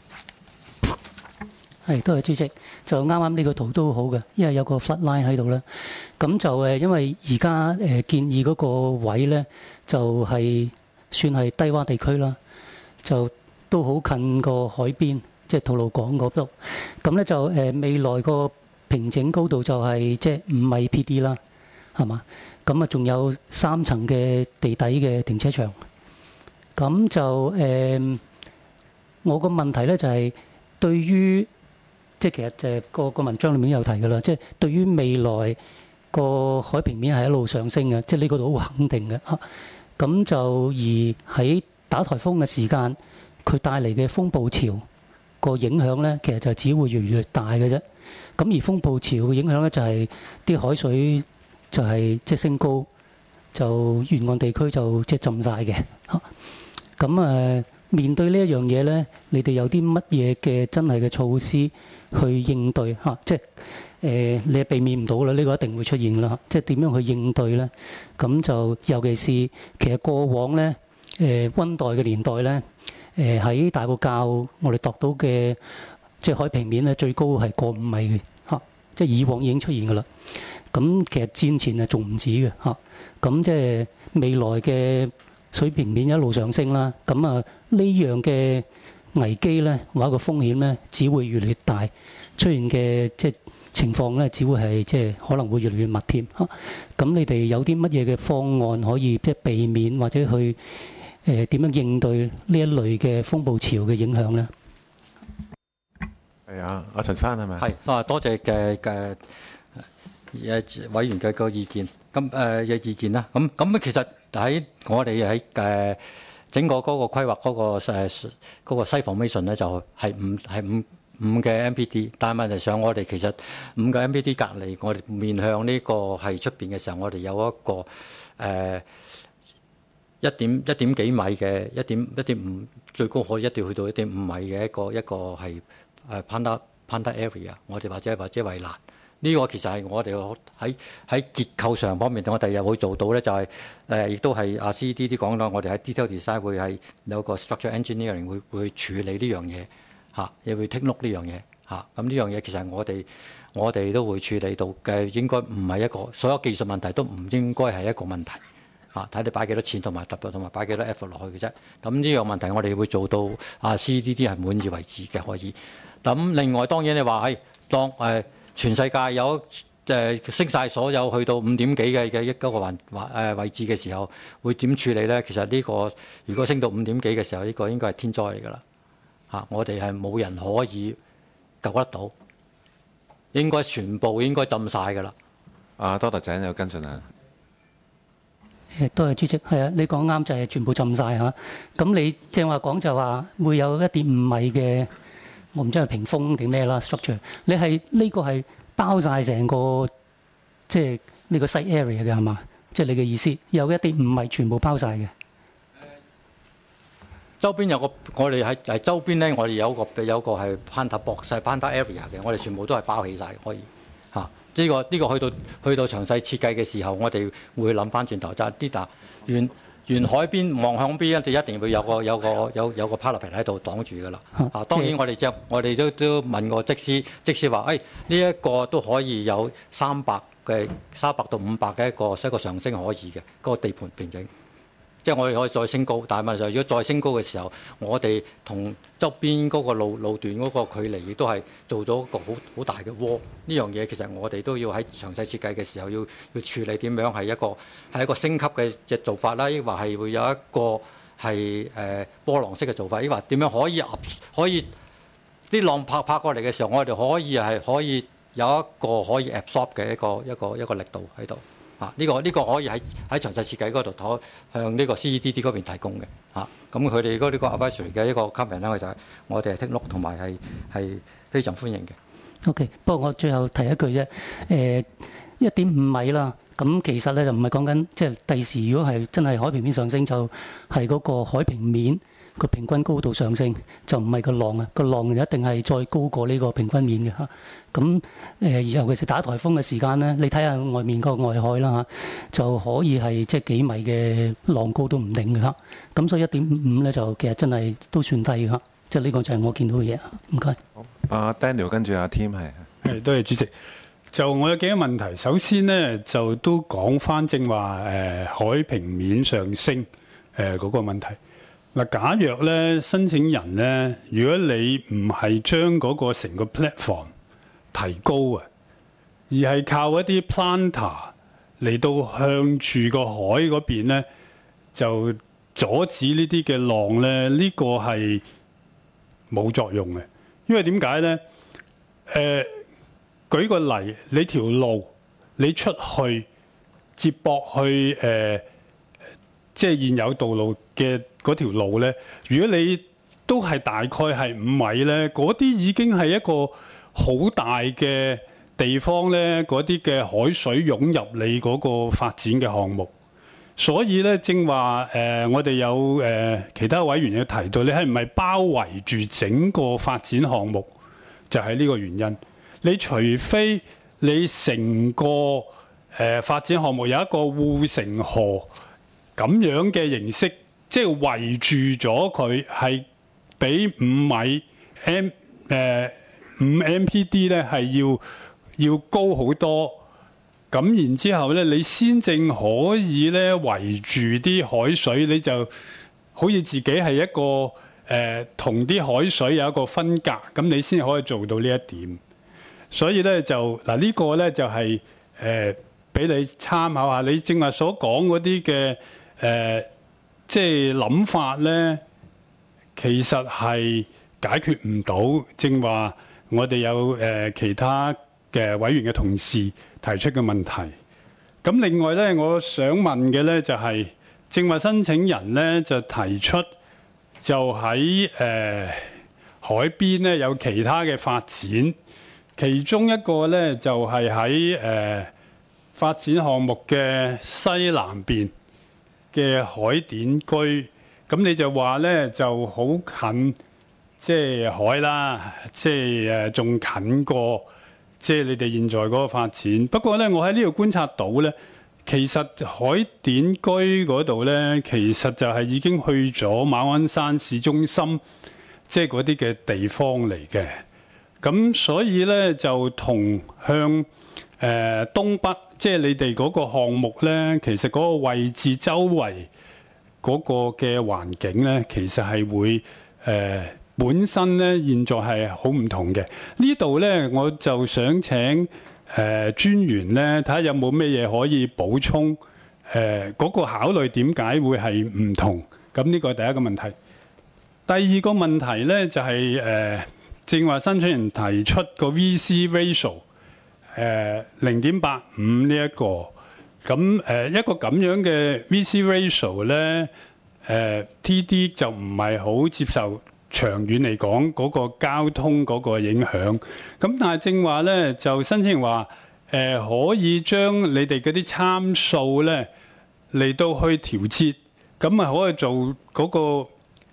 係。 多謝主席。就啱啱呢個圖都好嘅，因為有個 flood line 喺度啦。咁就因為而家建議嗰個位咧，就係算係低洼地區啦，就都好近個海邊，即係吐露港嗰度。咁咧就未來個平整高度就係即係5米 PD 啦，係嘛？咁啊，仲有3層嘅地底嘅停車場。咁就我個問題咧就係對於即係其實個文章裏面有提㗎啦，即係對於未來個海平面係一路上升嘅，即係呢個都好肯定嘅嚇。咁就而喺打颱風嘅時間，佢帶嚟嘅風暴潮個影響咧，其實就只會越嚟越大嘅啫。咁而風暴潮嘅影響咧，就係啲海水就係即係升高，就沿岸地區就即係浸晒嘅嚇。咁面對呢一樣嘢咧，你哋有啲乜嘢嘅真係嘅措施去應對嚇？即係你係避免唔到啦，呢個一定會出現啦。即係點樣去應對咧？咁就尤其是其實過往咧溫帶嘅年代咧，喺大埔滘我哋度到嘅即係海平面咧最高係過5米嘅嚇，即係以往已經出現㗎啦。咁其實戰前係仲唔止嘅嚇。咁即係未來嘅水平面一路上升啦。咁呢樣嘅危機咧，或者個風險咧，只會越嚟越大，出現嘅即係情況咧，只會係即係可能會越嚟越密添嚇。咁你哋有啲乜嘢嘅方案可以即係避免或者去點樣應對呢一類嘅風暴潮嘅影響咧？ 係啊，阿陳生係咪？ 係多謝嘅委員嘅個意見。咁嘅意見啦。咁其實喺我哋喺整個嗰個規劃嗰個西 formation 咧，就係5嘅 MPD， 但係問題上我哋其實5個 MPD 隔離，我哋面向呢個係出邊嘅時候，我哋有一個1點幾米嘅1.5，最高可以一定去到1.5米嘅一個係Panda area， 我哋或者圍欄。呢個其實係我哋喺結構上方面，我第日會做到咧，就係亦都係阿 CDD 講到，我哋喺 detail design 會係有個 structure engineering 會處理呢樣嘢嚇，亦會 take note 呢樣嘢嚇。咁呢樣嘢其實我哋都會處理到嘅，應該唔係一個所有技術問題都唔應該係一個問題嚇。睇你擺幾多錢同埋擺幾多 effort 落去嘅啫。咁呢樣問題我哋會做到阿 CDD 係滿意為止嘅可以。咁另外當然你話當全世界有升晒所有去到5點幾嘅一個位置嘅時候，會點處理咧？其實呢個如果升到5點幾嘅時候，呢個應該係天災嚟㗎啦嚇！我哋係冇人可以救得到，應該全部應該浸晒㗎啦。 多特井有跟進啊？ 多謝主席，係啊，你講啱就係全部浸晒嚇。咁你正話講就話會有1.5米嘅，我唔知係屏風定咩啦 structure。你係呢個係包晒成個即係呢個 site area 嘅係嘛？即係你嘅意思有1.5米全部包晒嘅。 周邊有個我哋喺周邊咧，我哋有個係 Panta box 係 Panta area 嘅，我哋全部都係包起晒可以嚇。呢個去到詳細設計嘅時候，我哋會諗翻轉頭，就係啲沿海邊望向邊就一定會有個 parapet 喺度擋住㗎啦。當然我哋都問過則師話，呢一個都可以有300到500嘅一個上升可以嘅嗰個地盤平整。即係我哋可以再升高，但係問題就係如果再升高嘅時候，我哋同周邊嗰個路段嗰個距離亦都係做咗一個好大嘅窩。呢樣嘢其實我哋都要喺詳細設計嘅時候要處理點樣係一個升級嘅做法啦，抑或係會有一個係波浪式嘅做法，抑或點樣可以啲浪拍過嚟嘅時候，我哋可以有一個可以 absorb 嘅一個力度喺度。呢個可以喺詳細設計嗰度向呢個 CEDD 嗰邊提供嘅嚇，咁佢哋嗰啲個 advisory 嘅一個 comment 咧，就係我哋係 take note 同埋係非常歡迎嘅。 OK， 不過我最後提一句啫，1.5米啦，咁其實咧就唔係講緊即係第時如果係真係海平面上升，就係嗰個海平面個平均高度上升，就唔係個浪啊，個浪一定係再高過呢個平均面嘅嚇。咁尤其是打颱風嘅時間咧，你睇下外面個外海啦嚇，就可以係即係幾米嘅浪高都唔定嘅嚇。咁所以1.5咧就其實真係都算低嘅嚇。即係呢個就係我見到嘅嘢。唔該。 好，Daniel 跟住阿 Tim 係。 多謝主席。就我有幾個問題，首先呢，就都講翻正話海平面上升嗰個問題。嗱，假若咧申請人咧，如果你唔係將嗰個成個 platform 提高啊，而係靠一啲 planter 嚟到向住個海嗰邊咧，就阻止呢啲嘅浪咧，呢個係冇作用嘅。因為點解咧？舉個例，你條路你出去接駁去即係現有道路嘅嗰條路咧，如果你都係大概係5米咧，嗰啲已經係一個好大嘅地方咧，嗰啲嘅海水湧入你嗰個發展嘅項目。所以咧，正話我哋有其他委員有提到，你係唔係包圍住整個發展項目？就係呢個原因。你除非你成個發展項目有一個護城河咁樣嘅形式，即係圍住咗佢，係比5米5 MPD 咧係要高好多。咁然之後咧，你先正可以咧圍住啲海水，你就好似自己係一個同啲海水有一個分隔，咁你先可以做到呢一點。所以咧就嗱呢個咧就係俾你參考下，你正話所講嗰啲嘅即係諗法咧，其實係解決唔到。正話我哋有其他嘅委員嘅同事提出嘅問題。咁另外咧，我想問嘅咧就係正話申請人咧就提出就喺海邊咧有其他嘅發展。其中一個咧就係喺發展項目嘅西南邊嘅海點居，咁你就話咧就好近，即係海啦，即係仲近過即係你哋現在嗰個發展。不過咧，我喺呢度觀察到咧，其實海點居嗰度咧，其實就係已經去咗馬鞍山市中心，即係嗰啲嘅地方嚟嘅。咁所以咧就同向東北，即係你哋嗰個項目咧，其實嗰個位置周圍嗰個嘅環境咧，其實係會本身咧現在係好唔同嘅。呢度咧我就想請專員咧，睇下有冇咩嘢可以補充。嗰個考慮點解會係唔同？咁呢個係第一個問題。第二個問題咧就係正話申請人提出個 VC ratio 0.85呢一個。咁一個咁樣嘅 VC ratio 咧，TD 就唔係好接受。長遠嚟講，嗰個交通嗰個影響，咁但係正話咧，就申請人話可以將你哋嗰啲參數咧嚟到去調節，咁咪可以做嗰個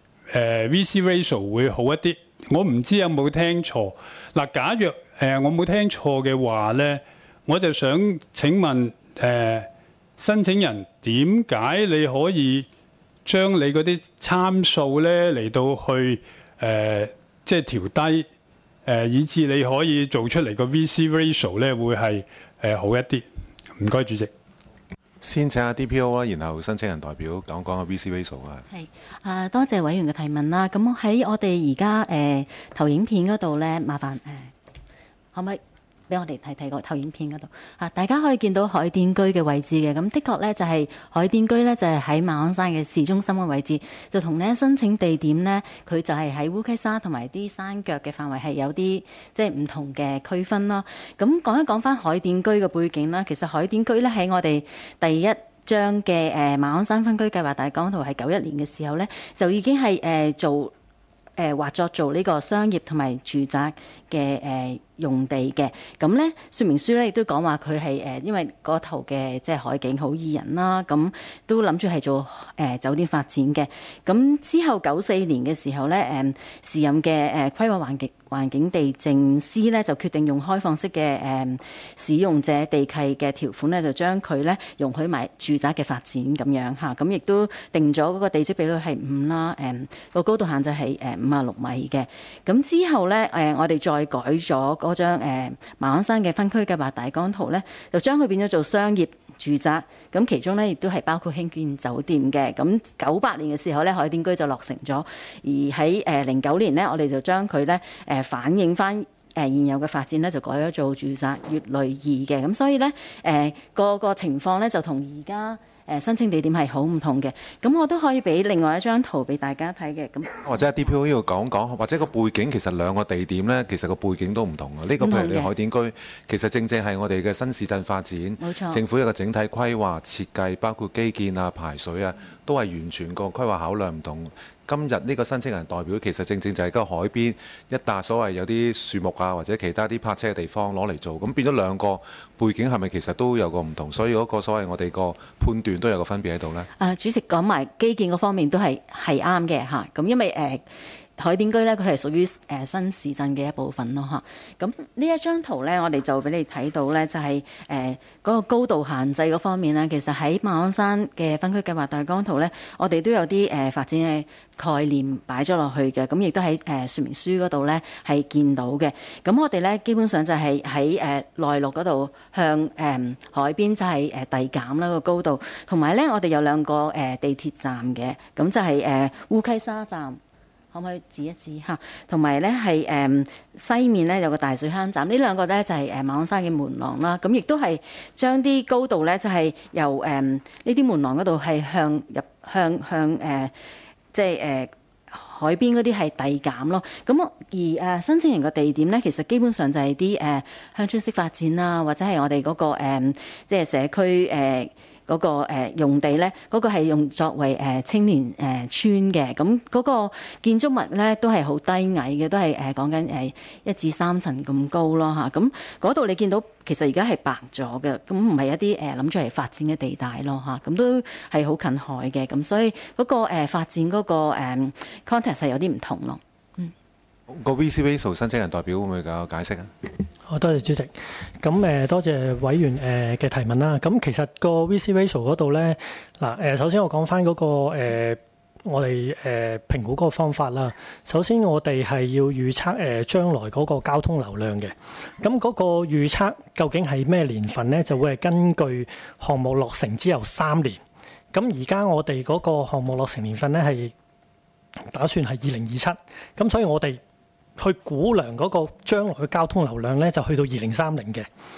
VC ratio 會好一啲。我唔知有冇聽錯嗱。假若我冇聽錯嘅話咧，我就想請問申請人點解你可以將你嗰啲參數咧嚟到去即係調低以致你可以做出嚟個 VC ratio 咧會係好一啲。唔該，主席。 先請下 DPO 啦，然後申請人代表講講個 VC ratio 啊。 係多謝委員嘅提問啦。咁喺我哋而家投影片嗰度咧，麻煩可唔可以俾我哋睇睇個投影片嗰度大家可以見到海淀居嘅位置嘅。咁的確咧就係海淀居咧就係喺馬鞍山嘅市中心嘅位置，就同咧申請地點咧佢就係喺烏溪沙同埋啲山腳嘅範圍係有啲即係唔同嘅區分咯。咁講一講翻海淀居嘅背景啦。其實海淀居咧喺我哋第一張嘅馬鞍山分區計劃大綱圖係91年嘅時候咧，就已經係劃作做呢個商業同埋住宅嘅用地嘅。咁咧說明書咧亦都講話佢係因為嗰頭嘅即係海景好宜人啦，咁都諗住係做酒店發展嘅。咁之後94年嘅時候咧，時任嘅規劃環境地政司咧就決定用開放式嘅使用者地契嘅條款咧，就將佢咧容許埋住宅嘅發展咁樣嚇。咁亦都定咗嗰個地積比率係5啦，個高度限制係56米嘅。咁之後咧我哋再改咗嗰張馬鞍山嘅分區計劃大綱圖咧，就將佢變咗做商業住宅。咁其中咧亦都係包括興建酒店嘅。咁98年嘅時候咧，海淀居就落成咗。而喺09年咧，我哋就將佢咧反映翻現有嘅發展咧，就改咗做住宅乙類2嘅。咁所以咧個情況咧就同而家申請地點係好唔同嘅。咁我都可以俾另外一張圖俾大家睇嘅。咁或者 DPO 呢度講講，或者個背景其實兩個地點呢，其實個背景都唔同啊。呢個譬如你海淀居，其實正正係我哋嘅新市鎮發展， 冇錯，政府一個整體規劃設計，包括基建啊、排水啊，都係完全個規劃考量唔同。今日呢個申請人代表其實正正就係嗰個海邊一笪所謂有啲樹木啊，或者其他啲泊車嘅地方攞嚟做，咁變咗兩個背景係咪其實都有個唔同？所以嗰個所謂我哋個判斷都有個分別喺度呢？ 主席講埋基建嗰方面都係啱嘅嚇。咁因為海淀居咧，佢係屬於新市鎮嘅一部分咯嚇。咁呢一張圖咧，我哋就俾你睇到咧，就係嗰個高度限制嗰方面咧，其實喺馬鞍山嘅分區計劃大綱圖咧，我哋都有啲發展嘅概念擺咗落去嘅。咁亦都喺說明書嗰度咧係見到嘅。咁我哋咧基本上就係喺內陸嗰度向海邊就係遞減啦個高度，同埋咧我哋有兩個地鐵站嘅，咁就係烏溪沙站。可唔可以指一指嚇？同埋咧係西面咧有個大水坑站，呢兩個咧就係馬鞍山嘅門廊啦。咁亦都係將啲高度咧就係由呢啲門廊嗰度係向即係海邊嗰啲係遞減咯。咁而申請人個地點咧，其實基本上就係啲鄉村式發展啊，或者係我哋嗰個即係社區嗰個用地咧，嗰個係用作為青年村嘅。咁嗰個建築物咧都係好低矮嘅，都係講緊1至3層咁高咯嚇。咁嗰度你見到其實而家係白咗嘅，咁唔係一啲諗住嚟發展嘅地帶咯嚇。咁都係好近海嘅，咁所以嗰個發展嗰個context 係有啲唔同咯。 個 VC ratio 申請人代表會唔會有解釋啊？ 好，多謝主席。咁多謝委員嘅提問啦。咁其實個 VC ratio 嗰度咧，嗱首先我講翻嗰個我哋評估嗰個方法啦。首先我哋係要預測將來嗰個交通流量嘅。咁嗰個預測究竟係咩年份咧？就會係根據項目落成之後3年。咁而家我哋嗰個項目落成年份咧係打算係2027。咁所以我哋去估量嗰個將來嘅交通流量咧，就去到2030嘅。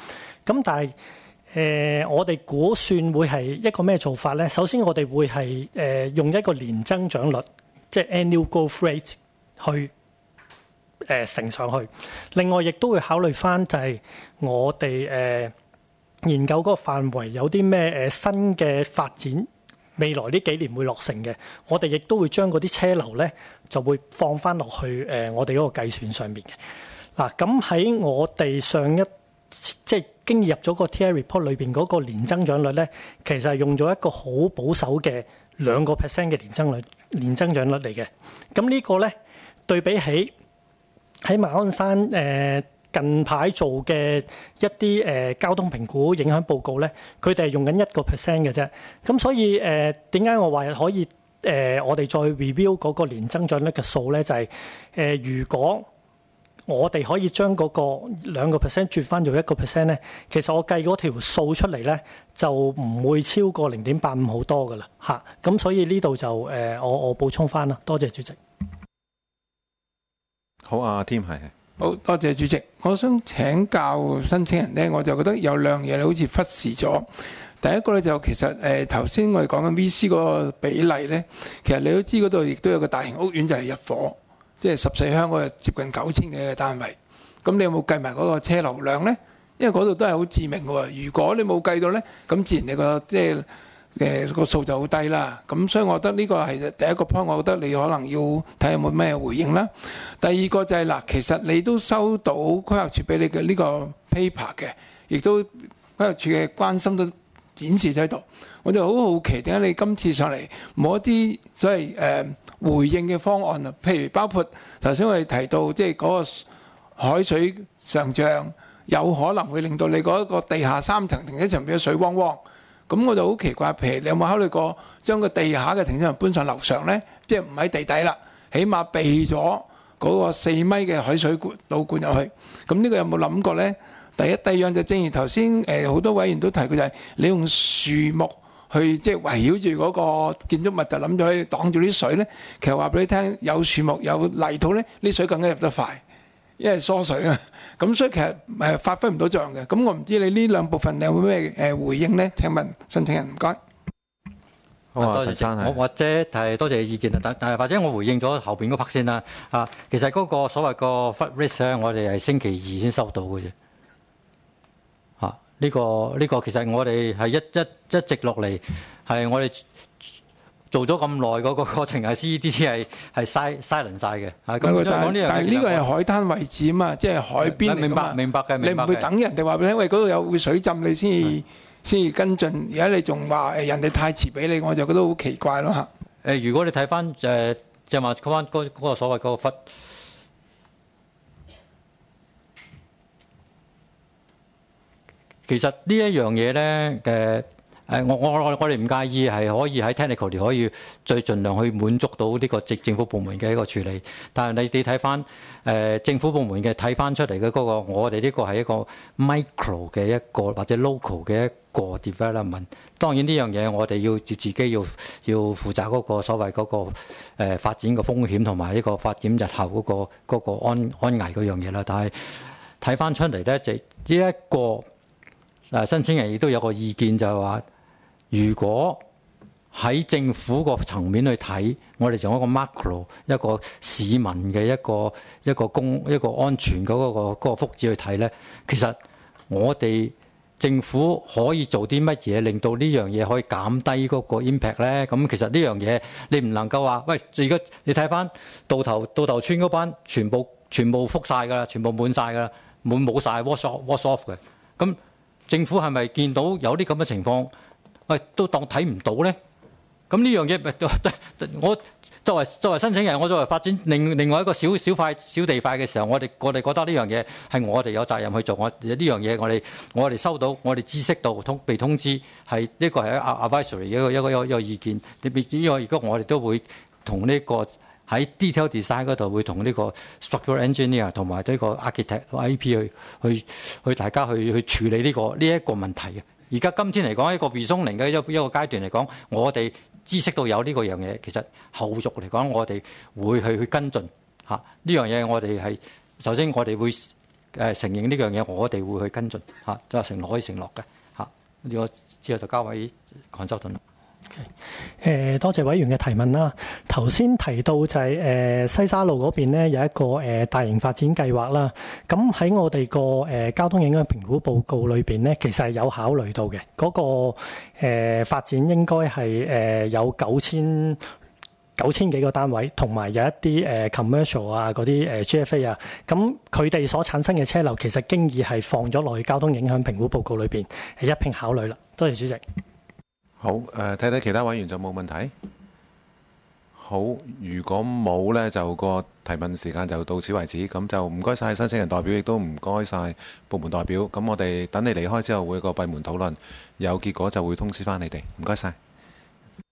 咁但係我哋估算會係一個咩做法咧？首先我哋會係用一個年增長率，即係 annual growth rate 去乘上去。另外亦都會考慮翻就係我哋研究嗰個範圍有啲咩新嘅發展，未來呢幾年會落成嘅，我哋亦都會將嗰啲車流咧就會放翻落去我哋嗰個計算上面嘅。嗱，咁喺我哋上一即係經入咗個 TI report 裏邊嗰個年增長率咧，其實係用咗一個好保守嘅2% 嘅年增長率嚟嘅。咁呢個咧對比起喺馬鞍山近排做嘅一啲交通評估影響報告咧，佢哋係用緊1% 嘅啫。咁所以點解我話可以我哋再 review 嗰個年增長率嘅數咧，就係如果我哋可以將嗰個2% 轉翻做1% 咧，其實我計嗰條數出嚟咧，就唔會超過0.85好多噶啦嚇。咁所以呢度就我補充翻啦。多謝主席。 好啊，Tim 係。 好多謝主席。我想請教申請人呢，我就覺得有兩樣嘢你好似忽視咗。第一個咧就其實頭先我哋講緊 VC 嗰個比例咧，其實你都知嗰度亦都有個大型屋苑就係入伙。即係14鄉嗰個接近9000嘅單位，咁你有冇計埋嗰個車流量呢？因為嗰度都係好致命嘅喎。如果你冇計到呢，咁自然你個即係個數就好低啦。咁所以我覺得呢個係第一個 point，我覺得你可能要睇有冇咩回應啦。第二個就係嗱，其實你都收到規劃署俾你嘅呢個 paper 嘅，亦都規劃署嘅關心都展示喺度。我就好好奇點解你今次上嚟冇一啲所謂回應嘅方案啊？譬如包括頭先我哋提到，即係嗰個海水上漲有可能會令到你嗰個地下3層停車場變咗水汪汪。咁我就好奇怪，譬如你有冇考慮過將個地下嘅停車場搬上樓上呢？即係唔喺地底啦，起碼避咗嗰個4米嘅海水倒灌入去。咁呢個有冇諗過呢？第二樣就正如頭先好多委員都提過，就係你用樹木去即係圍繞住嗰個建築物，就諗住可以擋住啲水咧。其實話俾你聽，有樹木有泥土咧，啲水更加入得快，因為疏水啊。咁所以其實發揮唔到作用嘅。咁我唔知你呢兩部分你有冇咩回應咧？請問申請人，唔該。 好啊，陳生係。 我或者係多謝意見啊，但係或者我回應咗後邊嗰 part 先啦。其實嗰個所謂個 flood risk 咧，我哋係星期2先收到嘅啫。呢個其實我哋係一直落嚟，係我哋做咗咁耐嗰個過程係 CEDT 係silent晒嘅。但係呢個係海灘位置啊嘛，即係海邊嚟㗎嘛。明白嘅。你唔會等人哋話俾你聽，因為嗰度有會水浸，你先至跟進。而家你仲話人哋太遲俾你，我就覺得好奇怪咯嚇。 如果你睇翻即係話嗰個所謂嗰個其實呢一樣嘢咧我哋唔介意，係可以喺 technically 可以最盡量去滿足到呢個政府部門嘅一個處理。但係你睇翻政府部門嘅睇翻出嚟嘅嗰個，我哋呢個係一個 micro 嘅一個或者 local 嘅一個 development。當然呢樣嘢我哋要自己要負責嗰個所謂嗰個發展嘅風險同埋呢個發展日後嗰個安危嗰樣嘢啦。但係睇翻出嚟咧，就呢一個。申請人亦都有個意見，就係話，如果喺政府個層面去睇，我哋從一個 macro 一個市民嘅一個安全嗰個福祉去睇咧，其實我哋政府可以做啲乜嘢令到呢樣嘢可以減低嗰個 impact 咧？咁其實呢樣嘢你唔能夠話，喂，而家你睇翻渡頭村嗰班全部覆晒㗎啦，全部滿晒㗎啦，冇晒 wash off 嘅，咁。政府係咪見到有啲咁嘅情況，都當睇唔到咧？咁呢樣嘢，我作為申請人，我作為發展另外一個小地塊嘅時候，我哋覺得呢樣嘢係我哋有責任去做。呢樣嘢我哋收到，我哋知識到被通知係呢個係 advisory 一個意見。因為如果我哋都會同呢個喺 detail design 嗰度會同呢個 structural engineer 同埋呢個 architect IP 去大家去處理呢一個問題嘅。而家今天嚟講一個 rezoning嘅一個階段嚟講，我哋知識到有呢個樣嘢，其實後續嚟講我哋會去跟進嚇呢樣嘢。我哋係首先我哋會承認呢樣嘢，我哋會去跟進嚇，都係可以承諾嘅嚇。呢個之後就交俾鄺修頓啦。 多謝委員嘅提問啦。頭先提到就係西沙路嗰邊咧有一個大型發展計劃啦。咁喺我哋個交通影響評估報告裏邊咧，其實係有考慮到嘅。嗰個發展應該係有9000幾個單位，同埋有一啲commercial 啊嗰啲GFA 啊。咁佢哋所產生嘅車流其實經已係放咗落去交通影響評估報告裏邊一併考慮啦。多謝主席。 好，睇睇其他委員就冇問題。好，如果冇呢，就個提問時間就到此為止。咁就唔該晒申請人代表，亦都唔該晒部門代表。咁我哋等你離開之後會有個閉門討論，有結果就會通知翻你哋。唔該晒。